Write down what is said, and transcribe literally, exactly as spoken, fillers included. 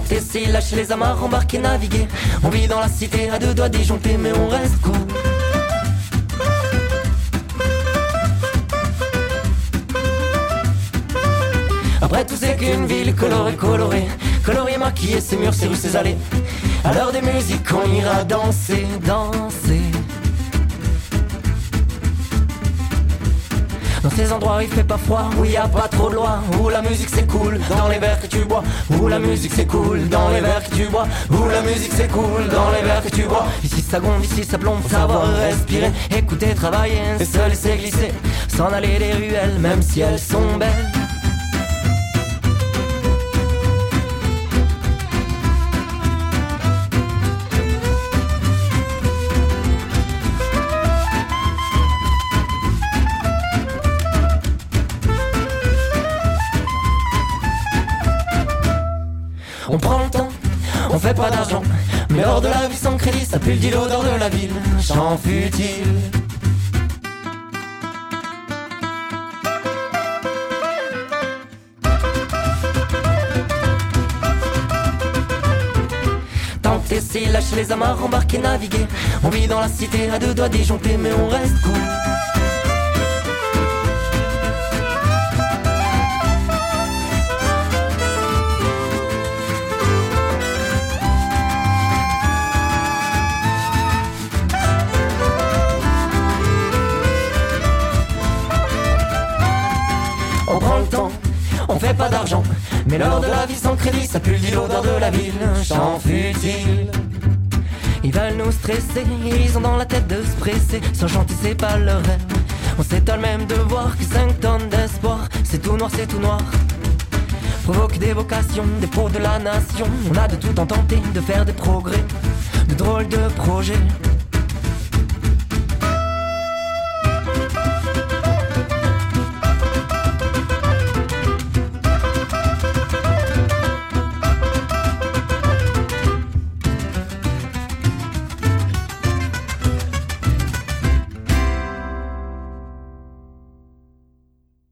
Tenter, c'est lâcher les amarres, embarquer, naviguer. On vit dans la cité à deux doigts disjonctés, mais on reste cool. Après tout c'est qu'une ville colorée, colorée, coloriée, maquillée, ses murs, ses rues, ses allées. À l'heure des musiques on ira danser, danser. Dans ces endroits où il fait pas froid, où il y a pas trop de loi, où la musique c'est cool, dans les verres que tu bois. Où la musique c'est cool, dans les verres que tu bois. Où la musique c'est cool, dans les verres que tu bois. Ici ça gronde, ici ça plombe, savoir respirer, écouter, travailler, et se laisser glisser, s'en aller des ruelles, même si elles sont belles. On prend le temps, on fait pas d'argent, mais hors de la vie sans crédit, ça pue le dit l'odeur de la ville, chant futile. Tenter, c'est lâcher les amarres, embarquer, naviguer. On vit dans la cité à deux doigts disjonctés, mais on reste cool. On prend le temps, on fait pas d'argent, mais l'heure de la vie sans crédit, ça pue le dit l'odeur de la ville, chant futile. Ils veulent nous stresser, ils ont dans la tête de se presser. Sans chanter c'est pas leur rêve, on s'étonne même de voir que cinq tonnes d'espoir. C'est tout noir, c'est tout noir, provoque des vocations, des faux de la nation. On a de tout en tenter, de faire des progrès, de drôles de projets.